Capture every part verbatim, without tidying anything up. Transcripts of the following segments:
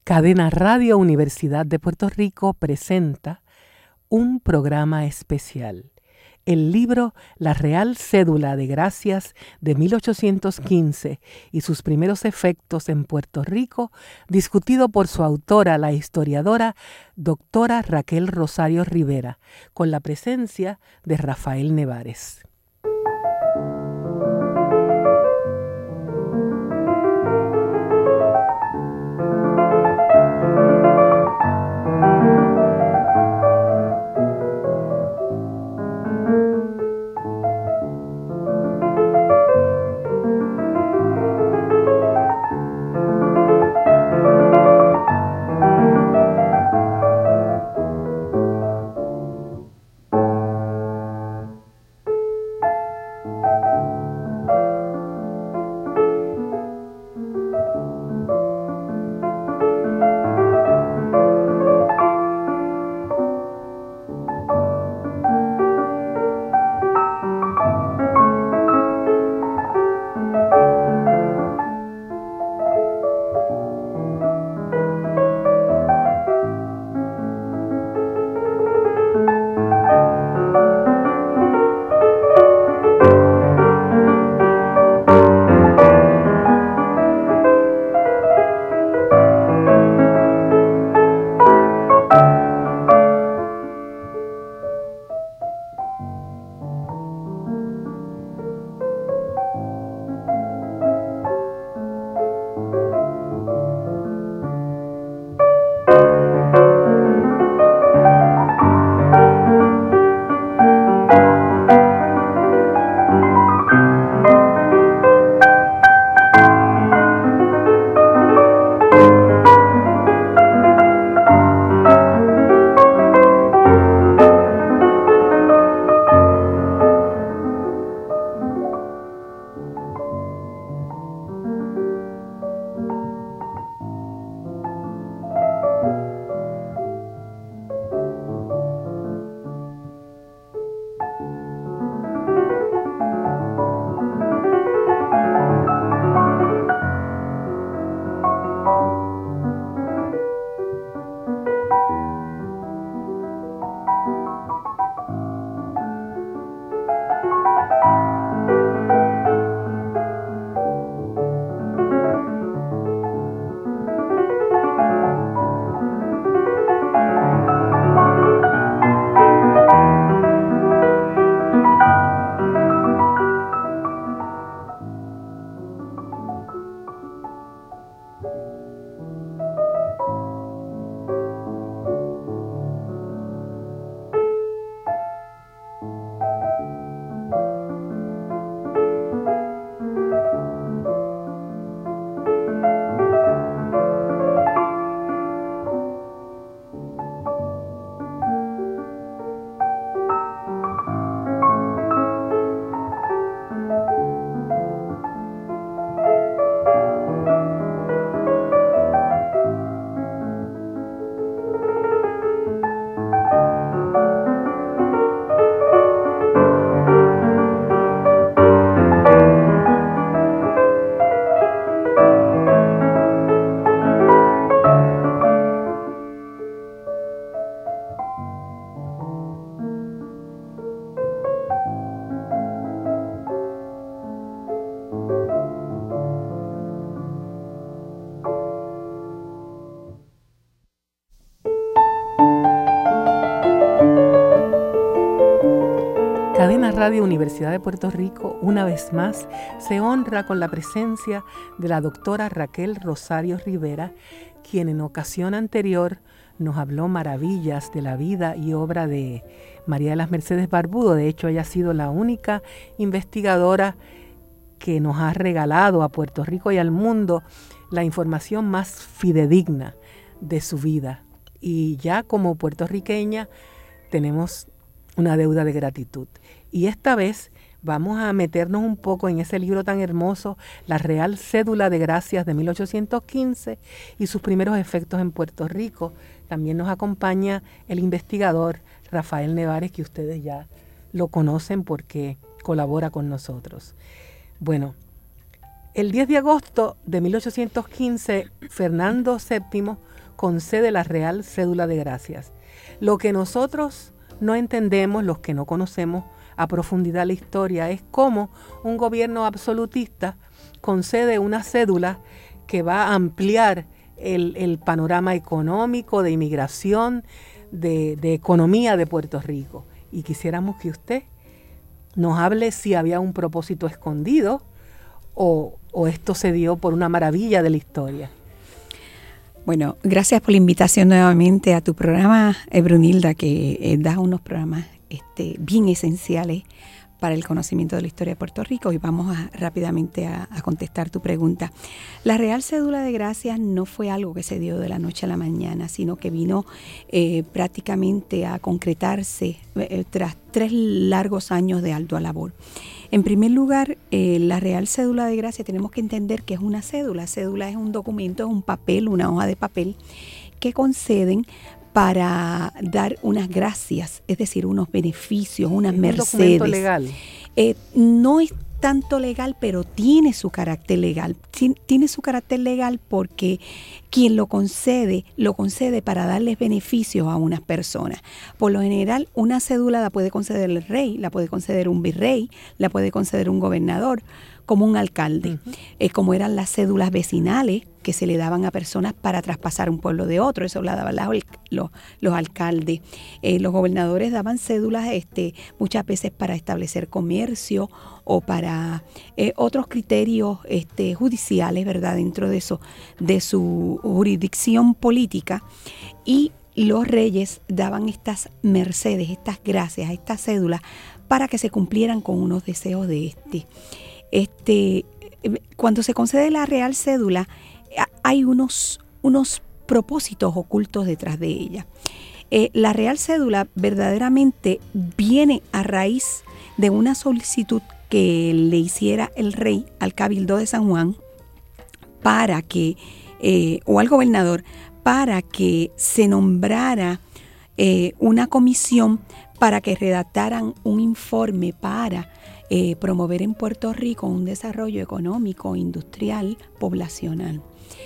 Cadena Radio Universidad de Puerto Rico presenta un programa especial. El libro La Real Cédula de Gracias de mil ochocientos quince y sus primeros efectos en Puerto Rico, discutido por su autora, la historiadora doctora Raquel Rosario Rivera, con la presencia de Rafael Nevares. Cadena Radio Universidad de Puerto Rico, una vez más, se honra con la presencia de la doctora Raquel Rosario Rivera, quien en ocasión anterior nos habló maravillas de la vida y obra de María de las Mercedes Barbudo. De hecho, ella ha sido la única investigadora que nos ha regalado a Puerto Rico y al mundo la información más fidedigna de su vida. Y ya como puertorriqueña tenemos una deuda de gratitud. Y esta vez vamos a meternos un poco en ese libro tan hermoso, La Real Cédula de Gracias de mil ochocientos quince y sus primeros efectos en Puerto Rico. También nos acompaña el investigador Rafael Nevares, que ustedes ya lo conocen porque colabora con nosotros. Bueno, El diez de agosto de mil ochocientos quince, Fernando séptimo concede la Real Cédula de Gracias. Lo que nosotros no entendemos, los que no conocemos a profundidad la historia, es cómo un gobierno absolutista concede una cédula que va a ampliar el, el panorama económico, de inmigración, de, de economía de Puerto Rico. Y quisiéramos que usted nos hable si había un propósito escondido o, o esto se dio por una maravilla de la historia. Bueno, gracias por la invitación nuevamente a tu programa, eh, Brunilda, que eh, da unos programas este, bien esenciales para el conocimiento de la historia de Puerto Rico, y vamos a, rápidamente a, a contestar tu pregunta. La Real Cédula de Gracias no fue algo que se dio de la noche a la mañana, sino que vino eh, prácticamente a concretarse eh, tras tres largos años de ardua labor. En primer lugar, eh, la Real Cédula de Gracias tenemos que entender que es una cédula. Cédula es un documento, es un papel, una hoja de papel que conceden para dar unas gracias, es decir, unos beneficios, unas es mercedes. Un documento legal. Eh, no es tanto legal, pero tiene su carácter legal. Tiene su carácter legal porque quien lo concede, lo concede para darles beneficios a unas personas. Por lo general, una cédula la puede conceder el rey, la puede conceder un virrey, la puede conceder un gobernador, como un alcalde, uh-huh. eh, como eran las cédulas vecinales que se le daban a personas para traspasar un pueblo de otro. Eso la daban los, los, los alcaldes. Eh, los gobernadores daban cédulas este, muchas veces para establecer comercio o para eh, otros criterios este, judiciales, ¿verdad?, dentro de eso, de su jurisdicción política. Y los reyes daban estas mercedes, estas gracias, estas cédulas, para que se cumplieran con unos deseos de este. Este, cuando se concede la Real Cédula, hay unos, unos propósitos ocultos detrás de ella. Eh, la Real Cédula verdaderamente viene a raíz de una solicitud que le hiciera el rey al Cabildo de San Juan para que, eh, o al gobernador, para que se nombrara eh, una comisión para que redactaran un informe para Eh, promover en Puerto Rico un desarrollo económico, industrial, poblacional.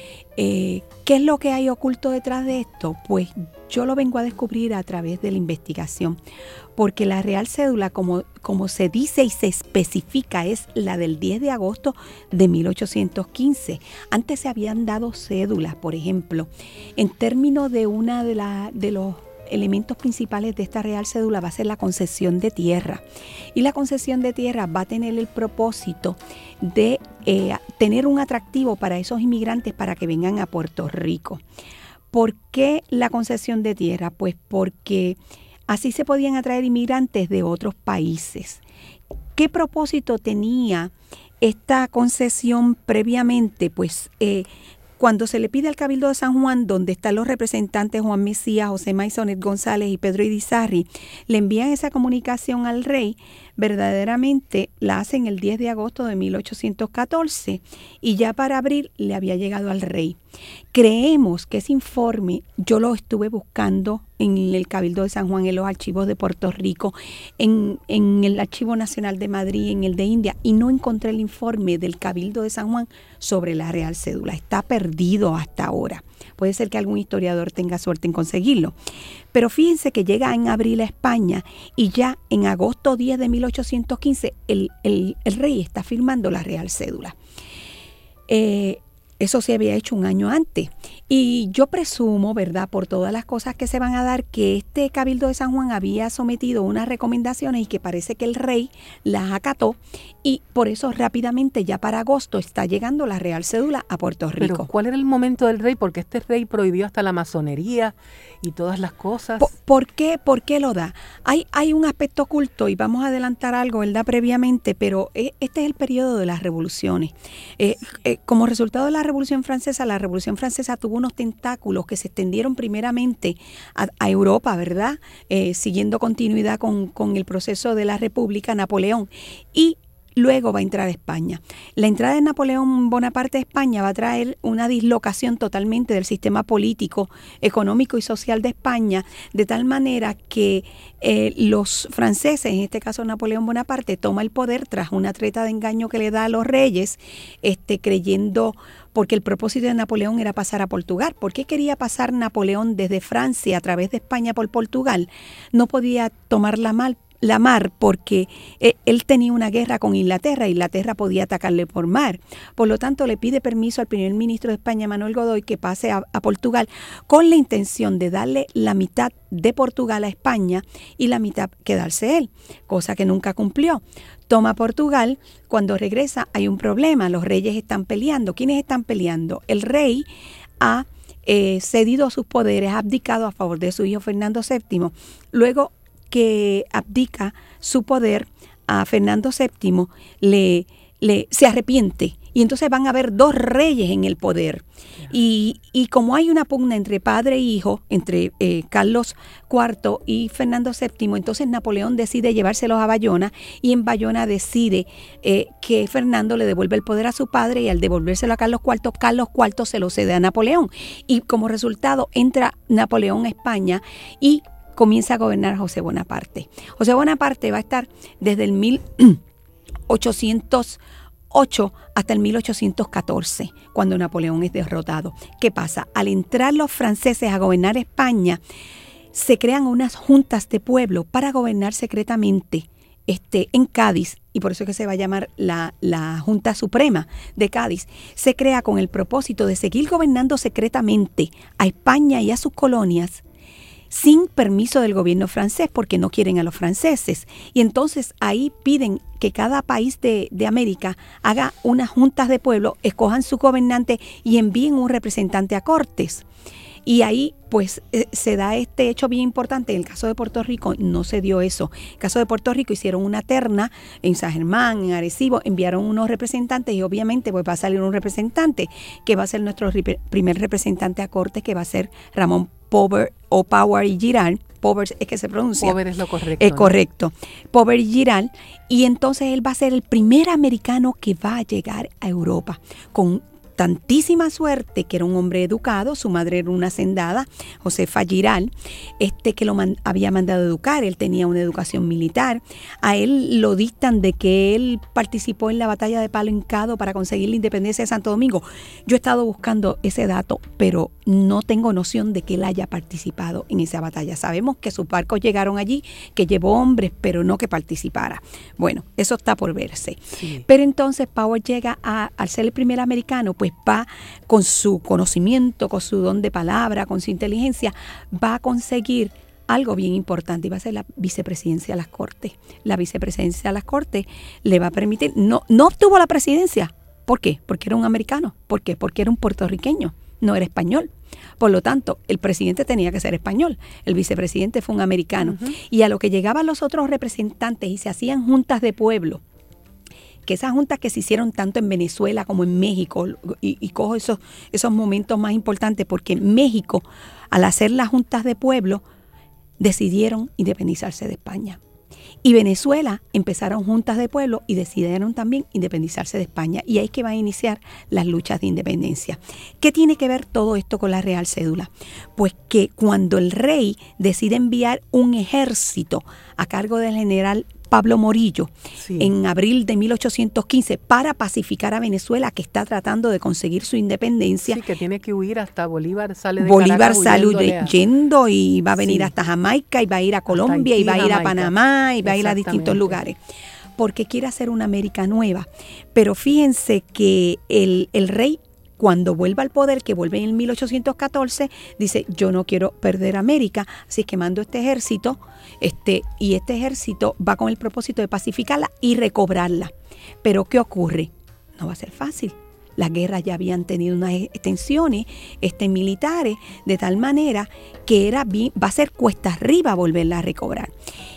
Eh, ¿Qué es lo que hay oculto detrás de esto? Pues yo lo vengo a descubrir a través de la investigación, porque la Real Cédula, como, como se dice y se especifica, es la del diez de agosto de mil ochocientos quince. Antes se habían dado cédulas, por ejemplo, en términos de una de, la, de los elementos principales de esta Real Cédula va a ser la concesión de tierra. Y la concesión de tierra va a tener el propósito de eh, tener un atractivo para esos inmigrantes para que vengan a Puerto Rico. ¿Por qué la concesión de tierra? Pues porque así se podían atraer inmigrantes de otros países. ¿Qué propósito tenía esta concesión previamente? Pues eh, cuando se le pide al Cabildo de San Juan, donde están los representantes Juan Mesías, José Maisonet González y Pedro Irizarry, le envían esa comunicación al rey, verdaderamente la hacen el diez de agosto de mil ochocientos catorce y ya para abril le había llegado al rey. Creemos que ese informe yo lo estuve buscando en el Cabildo de San Juan, en los archivos de Puerto Rico, en, en el Archivo Nacional de Madrid, en el de India, y no encontré el informe del Cabildo de San Juan sobre la Real Cédula. Está perdido hasta ahora. Puede ser que algún historiador tenga suerte en conseguirlo. Pero fíjense que llega en abril a España y ya en agosto diez de mil ochocientos quince el, el, el rey está firmando la Real Cédula. Eh, Eso se había hecho un año antes. Y yo presumo, ¿verdad?, por todas las cosas que se van a dar, que este Cabildo de San Juan había sometido unas recomendaciones y que parece que el rey las acató. Y por eso rápidamente, ya para agosto, está llegando la Real Cédula a Puerto Rico. Pero ¿cuál era el momento del rey? Porque este rey prohibió hasta la masonería y todas las cosas. ¿Por, por qué, por qué lo da? Hay, hay un aspecto oculto y vamos a adelantar algo, ¿verdad?, previamente, pero este es el periodo de las revoluciones. Eh, eh, como resultado de la Revolución Francesa, la Revolución Francesa tuvo unos tentáculos que se extendieron primeramente a, a Europa, ¿verdad? Eh, siguiendo continuidad con, con el proceso de la República, Napoleón. Y luego va a entrar a España. La entrada de Napoleón Bonaparte a España va a traer una dislocación totalmente del sistema político, económico y social de España, de tal manera que eh, los franceses, en este caso Napoleón Bonaparte, toma el poder tras una treta de engaño que le da a los reyes, este, creyendo, porque el propósito de Napoleón era pasar a Portugal. ¿Por qué quería pasar Napoleón desde Francia a través de España por Portugal? No podía tomar la mar, la mar porque él tenía una guerra con Inglaterra. Inglaterra podía atacarle por mar. Por lo tanto, le pide permiso al primer ministro de España, Manuel Godoy, que pase a, a Portugal con la intención de darle la mitad de Portugal a España y la mitad quedarse él, cosa que nunca cumplió. Toma Portugal, cuando regresa hay un problema, los reyes están peleando. ¿Quiénes están peleando? El rey ha eh, cedido sus poderes, ha abdicado a favor de su hijo Fernando séptimo. Luego que abdica su poder a Fernando séptimo, le, le, se arrepiente. Y entonces van a haber dos reyes en el poder. Y, y como hay una pugna entre padre e hijo, entre eh, Carlos cuarto y Fernando séptimo, entonces Napoleón decide llevárselos a Bayona, y en Bayona decide eh, que Fernando le devuelve el poder a su padre, y al devolvérselo a Carlos cuarto, Carlos cuarto se lo cede a Napoleón. Y como resultado entra Napoleón a España y comienza a gobernar José Bonaparte. José Bonaparte va a estar desde el mil ochocientos ocho hasta el mil ochocientos catorce, cuando Napoleón es derrotado. ¿Qué pasa? Al entrar los franceses a gobernar España, se crean unas juntas de pueblo para gobernar secretamente este, en Cádiz, y por eso es que se va a llamar la, la Junta Suprema de Cádiz. Se crea con el propósito de seguir gobernando secretamente a España y a sus colonias, sin permiso del gobierno francés, porque no quieren a los franceses. Y entonces ahí piden que cada país de, de América haga unas juntas de pueblo, escojan su gobernante y envíen un representante a Cortes. Y ahí pues eh, se da este hecho bien importante. En el caso de Puerto Rico no se dio eso. En el caso de Puerto Rico hicieron una terna en San Germán, en Arecibo, enviaron unos representantes, y obviamente pues va a salir un representante que va a ser nuestro rep- primer representante a Cortes, que va a ser Ramón Pover o Power y Giral. Pover es que se pronuncia. Pover es lo correcto. Es correcto. ¿No? Pover y Giral. Y entonces él va a ser el primer americano que va a llegar a Europa con tantísima suerte, que era un hombre educado. Su madre era una hacendada, Josefa Giral, este que lo man, había mandado educar. Él tenía una educación militar. A él lo dictan de que él participó en la batalla de Palo Hincado para conseguir la independencia de Santo Domingo. Yo he estado buscando ese dato, pero no tengo noción de que él haya participado en esa batalla. Sabemos que sus barcos llegaron allí, que llevó hombres, pero no que participara. Bueno, eso está por verse. Sí. Pero entonces Power llega a, al ser el primer americano, pues va con su conocimiento, con su don de palabra, con su inteligencia, va a conseguir algo bien importante, y va a ser la vicepresidencia de las Cortes. La vicepresidencia de las Cortes le va a permitir, no, no obtuvo la presidencia. ¿Por qué? Porque era un americano. ¿Por qué? Porque era un puertorriqueño, no era español. Por lo tanto, el presidente tenía que ser español, el vicepresidente fue un americano. Uh-huh. Y a lo que llegaban los otros representantes y se hacían juntas de pueblo, que esas juntas que se hicieron tanto en Venezuela como en México, y, y cojo esos, esos momentos más importantes, porque en México, al hacer las juntas de pueblo, decidieron independizarse de España. Y Venezuela empezaron juntas de pueblo y decidieron también independizarse de España. Y ahí es que van a iniciar las luchas de independencia. ¿Qué tiene que ver todo esto con la Real Cédula? Pues que cuando el rey decide enviar un ejército a cargo del general Pablo Morillo, sí, en abril de mil ochocientos quince, para pacificar a Venezuela, que está tratando de conseguir su independencia. Sí, que tiene que huir hasta Bolívar, sale de Bolívar Caracas, sale huyendo y va a venir, sí, hasta Jamaica, y va a ir a Colombia, Haití, y va a ir Jamaica, a Panamá, y va a ir a distintos lugares, porque quiere hacer una América nueva. Pero fíjense que el, el rey, cuando vuelva al poder, que vuelve en mil ochocientos catorce, dice, yo no quiero perder América, así que mando este ejército, este, y este ejército va con el propósito de pacificarla y recobrarla. Pero ¿qué ocurre? No va a ser fácil. Las guerras ya habían tenido unas extensiones este, militares, de tal manera que era bien, va a ser cuesta arriba volverla a recobrar.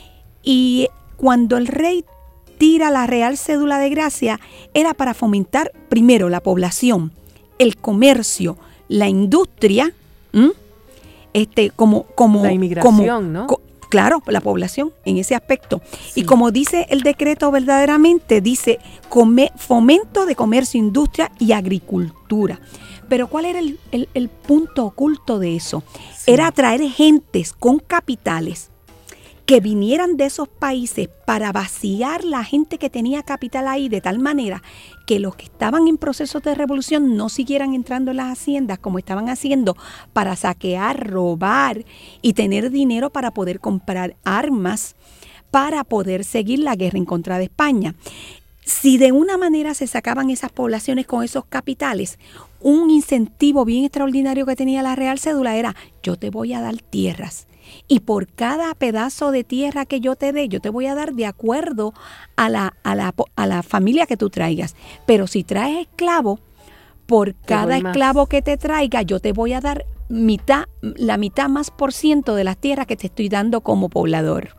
Y cuando el rey tira la Real Cédula de Gracia, era para fomentar primero la población, el comercio, la industria, ¿m? este como como la inmigración, como, ¿no? Co, Claro, la población en ese aspecto. Sí. Y como dice el decreto verdaderamente, dice come, fomento de comercio, industria y agricultura. Pero ¿cuál era el, el, el punto oculto de eso? Sí. Era atraer gentes con capitales que vinieran de esos países para vaciar la gente que tenía capital ahí, de tal manera que los que estaban en procesos de revolución no siguieran entrando en las haciendas como estaban haciendo para saquear, robar y tener dinero para poder comprar armas para poder seguir la guerra en contra de España. Si de una manera se sacaban esas poblaciones con esos capitales, un incentivo bien extraordinario que tenía la Real Cédula era: yo te voy a dar tierras. Y por cada pedazo de tierra que yo te dé, yo te voy a dar de acuerdo a la, a la, a la familia que tú traigas. Pero si traes esclavos, por cada esclavo que te traiga, yo te voy a dar mitad, la mitad más por ciento de las tierras que te estoy dando como poblador.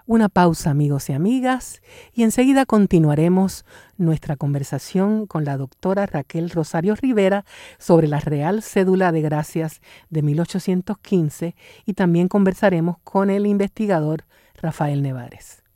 Una pausa, amigos y amigas, y enseguida continuaremos nuestra conversación con la doctora Raquel Rosario Rivera sobre la Real Cédula de Gracias de mil ochocientos quince y también conversaremos con el investigador Rafael Nevares.